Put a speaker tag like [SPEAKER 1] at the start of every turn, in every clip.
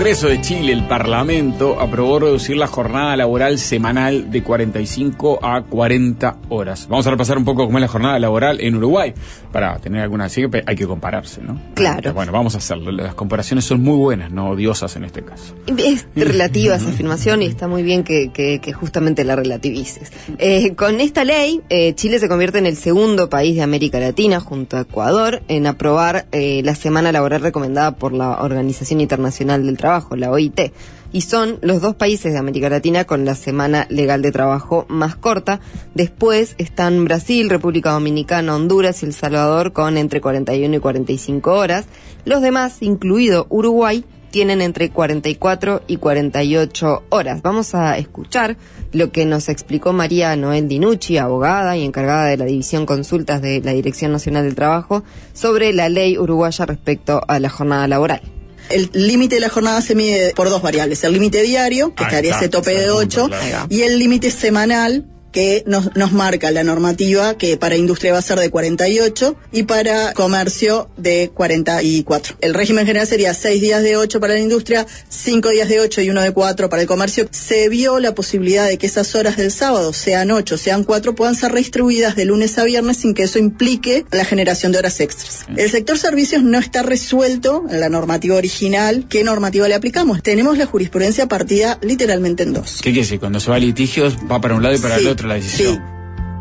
[SPEAKER 1] Congreso de Chile, el Parlamento, aprobó reducir la jornada laboral semanal de 45 a 40 horas. Vamos a repasar un poco cómo es la jornada laboral en Uruguay, para tener alguna... Así que hay que compararse, ¿no?
[SPEAKER 2] Claro.
[SPEAKER 1] Bueno, vamos a hacerlo. Las comparaciones son muy buenas, no odiosas en este caso.
[SPEAKER 2] Es relativa esa afirmación y está muy bien que justamente la relativices. Con esta ley, Chile se convierte en el segundo país de América Latina, junto a Ecuador, en aprobar la semana laboral recomendada por la Organización Internacional del Trabajo, la OIT, y son los dos países de América Latina con la semana legal de trabajo más corta. Después están Brasil, República Dominicana, Honduras y El Salvador con entre 41 y 45 horas. Los demás, incluido Uruguay, tienen entre 44 y 48 horas. Vamos a escuchar lo que nos explicó María Noel Dinucci, abogada y encargada de la División Consultas de la Dirección Nacional del Trabajo, sobre la ley uruguaya respecto a la jornada laboral.
[SPEAKER 3] El límite de la jornada se mide por dos variables: el límite diario, que estaría ese tope de 8, y el límite semanal, que nos marca la normativa, que para industria va a ser de 48 y para comercio de 44. El régimen general sería 6 días de 8 para la industria, 5 días de 8 y 1 de 4 para el comercio. Se vio la posibilidad de que esas horas del sábado, sean 8, sean 4, puedan ser redistribuidas de lunes a viernes sin que eso implique la generación de horas extras. El sector servicios no está resuelto en la normativa original. ¿Qué normativa le aplicamos? Tenemos la jurisprudencia partida literalmente en dos.
[SPEAKER 1] ¿Qué quiere decir? Cuando se va a litigios, va para un lado y para el otro la decisión.
[SPEAKER 3] Sí.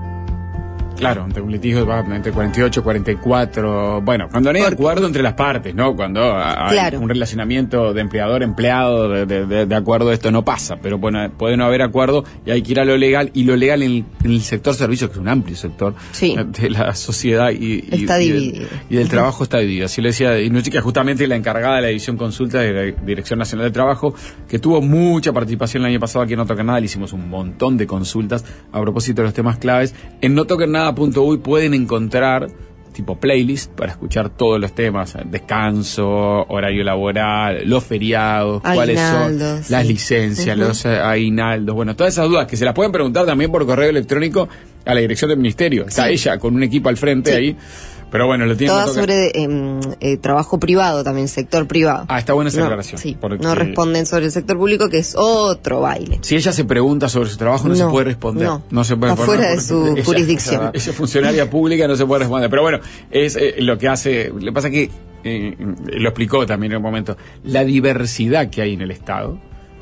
[SPEAKER 1] Claro, entre un litigio va entre 48 y 44. Bueno, cuando no hay acuerdo entre las partes, ¿no? Cuando hay un relacionamiento de empleador-empleado, de acuerdo, esto no pasa. Pero bueno, puede no haber acuerdo y hay que ir a lo legal. Y lo legal en el sector servicios, que es un amplio sector de la sociedad y del trabajo, está dividido. Así lo decía Dinucci, que justamente la encargada de la División Consulta de la Dirección Nacional del Trabajo, que tuvo mucha participación el año pasado aquí en No Toquen Nada. Le hicimos un montón de consultas a propósito de los temas claves. En No Toquen Nada .uy pueden encontrar tipo playlist para escuchar todos los temas: descanso, horario laboral, los feriados, cuáles son las licencias, los aguinaldos, bueno, todas esas dudas que se las pueden preguntar también por correo electrónico a la dirección del ministerio. Está ella con un equipo al frente ahí. Pero bueno, lo tiene
[SPEAKER 2] todas sobre trabajo privado también, sector privado.
[SPEAKER 1] Está buena esa aclaración.
[SPEAKER 2] Sí, no responden sobre el sector público, que es otro baile.
[SPEAKER 1] Si ella se pregunta sobre su trabajo, no se puede responder.
[SPEAKER 2] No se puede responder. Afuera de su jurisdicción.
[SPEAKER 1] Ella es funcionaria pública, no se puede responder. Pero bueno, es lo que hace. Le pasa que, lo explicó también en un momento, la diversidad que hay en el Estado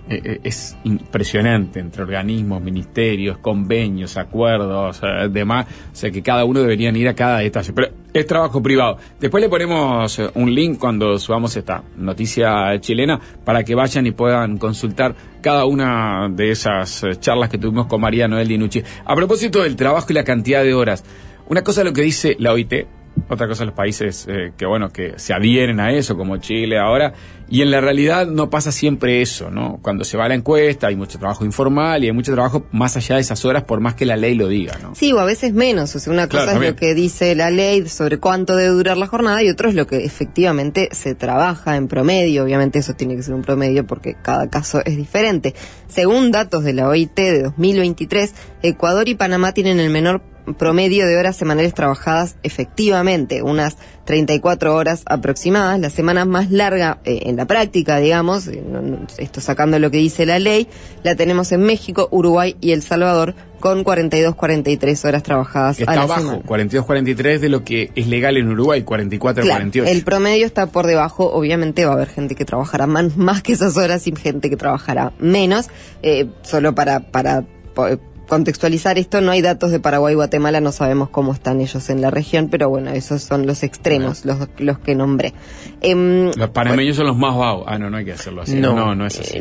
[SPEAKER 1] es impresionante, entre organismos, ministerios, convenios, acuerdos, demás. O sea que cada uno debería ir a cada detalle. Pero es trabajo privado. Después le ponemos un link cuando subamos esta noticia chilena para que vayan y puedan consultar cada una de esas charlas que tuvimos con María Noel Dinucci. A propósito del trabajo y la cantidad de horas, una cosa es lo que dice la OIT, otra cosa los países que se adhieren a eso, como Chile ahora, y en la realidad no pasa siempre eso, ¿no? Cuando se va a la encuesta hay mucho trabajo informal y hay mucho trabajo más allá de esas horas, por más que la ley lo diga, ¿no?
[SPEAKER 2] Sí, o a veces menos. O sea, una cosa es lo que dice la ley sobre cuánto debe durar la jornada y otro es lo que efectivamente se trabaja en promedio. Obviamente eso tiene que ser un promedio porque cada caso es diferente. Según datos de la OIT de 2023, Ecuador y Panamá tienen el menor promedio de horas semanales trabajadas efectivamente, unas 34 horas aproximadas. La semana más larga en la práctica, digamos, esto sacando lo que dice la ley, la tenemos en México, Uruguay y El Salvador, con 42-43 horas trabajadas a la semana.
[SPEAKER 1] Está bajo, 42-43 de lo que es legal en Uruguay, 44-48.
[SPEAKER 2] El promedio está por debajo. Obviamente va a haber gente que trabajará más que esas horas y gente que trabajará menos. Solo para contextualizar esto, no hay datos de Paraguay y Guatemala, no sabemos cómo están ellos en la región, pero bueno, esos son los extremos, los que nombré.
[SPEAKER 1] Los panameños son los más bajos. No hay que hacerlo así. No es así.
[SPEAKER 2] Es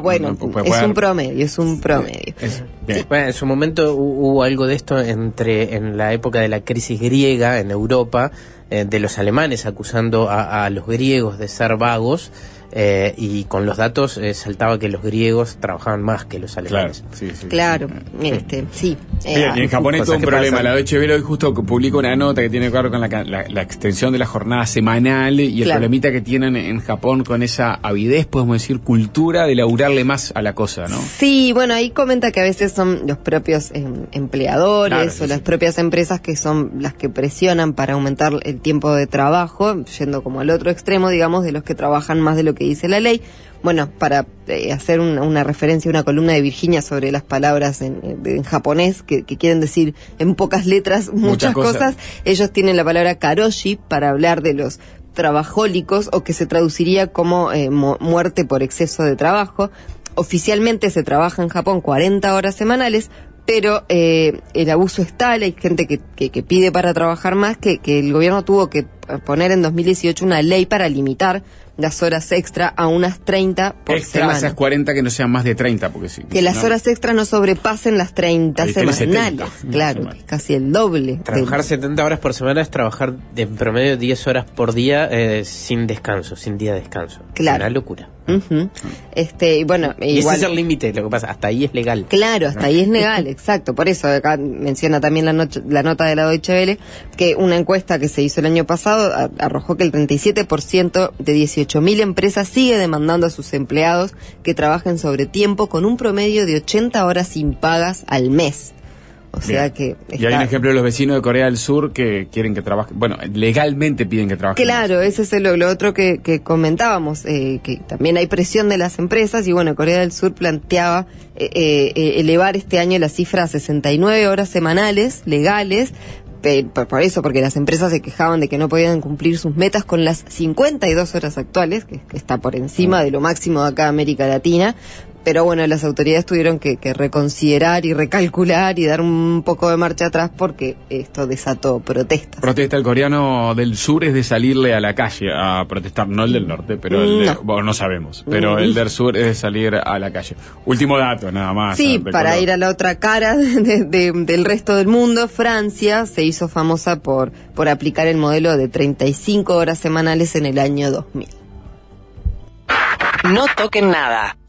[SPEAKER 2] un promedio,
[SPEAKER 4] Bueno, en su momento hubo algo de esto en la época de la crisis griega en Europa, de los alemanes acusando a los griegos de ser vagos. Y con los datos saltaba que los griegos trabajaban más que los alemanes.
[SPEAKER 2] Claro,
[SPEAKER 1] sí. Bien, y en Japón hay todo un problema. La Deutsche Welle hoy justo publica una nota que tiene que ver con la extensión de la jornada semanal y el problemita que tienen en Japón con esa avidez, podemos decir, cultura de laburarle más a la cosa, ¿no?
[SPEAKER 2] Sí, bueno, ahí comenta que a veces son los propios empleadores o las propias empresas que son las que presionan para aumentar el tiempo de trabajo, yendo como al otro extremo, digamos, de los que trabajan más de lo que que dice la ley. Bueno, para hacer una referencia, una columna de Virginia sobre las palabras en japonés, que quieren decir en pocas letras muchas cosas, ellos tienen la palabra karoshi para hablar de los trabajólicos, o que se traduciría como muerte por exceso de trabajo. Oficialmente se trabaja en Japón 40 horas semanales, pero el abuso es tal, hay gente que pide para trabajar más, que el gobierno tuvo que poner en 2018 una ley para limitar las horas extra a unas 30 por semana.
[SPEAKER 1] Esas 40 que no sean más de 30, porque sí.
[SPEAKER 2] Que las horas extra no sobrepasen las 30 semanales, claro, que es casi el doble.
[SPEAKER 4] Trabajar 70 horas por semana es trabajar de promedio 10 horas por día sin descanso, sin día de descanso.
[SPEAKER 2] Claro.
[SPEAKER 4] Es una locura.
[SPEAKER 2] Y bueno,
[SPEAKER 4] y
[SPEAKER 2] igual,
[SPEAKER 4] ese es el límite, lo que pasa, hasta ahí es legal.
[SPEAKER 2] Claro, hasta ahí es legal, exacto. Por eso acá menciona también la nota de la Deutsche Welle, que una encuesta que se hizo el año pasado arrojó que el 37% de 18.000 empresas sigue demandando a sus empleados que trabajen sobre tiempo, con un promedio de 80 horas impagas al mes. O sea que
[SPEAKER 1] y hay un ejemplo de los vecinos de Corea del Sur que quieren que trabajen, bueno, legalmente piden que trabajen.
[SPEAKER 2] Claro, ese es lo otro que comentábamos, que también hay presión de las empresas, y bueno, Corea del Sur planteaba elevar este año la cifra a 69 horas semanales legales. Por eso, porque las empresas se quejaban de que no podían cumplir sus metas con las 52 horas actuales, que está por encima de lo máximo de acá América Latina. Pero bueno, las autoridades tuvieron que reconsiderar y recalcular y dar un poco de marcha atrás, porque esto desató protestas.
[SPEAKER 1] Protesta el coreano del sur es de salirle a la calle a protestar, no el del norte, pero no sabemos, pero el del sur es de salir a la calle. Último dato, nada más.
[SPEAKER 2] Sí, para ir a la otra cara del resto del mundo, Francia se hizo famosa por aplicar el modelo de 35 horas semanales en el año 2000.
[SPEAKER 5] No toquen nada.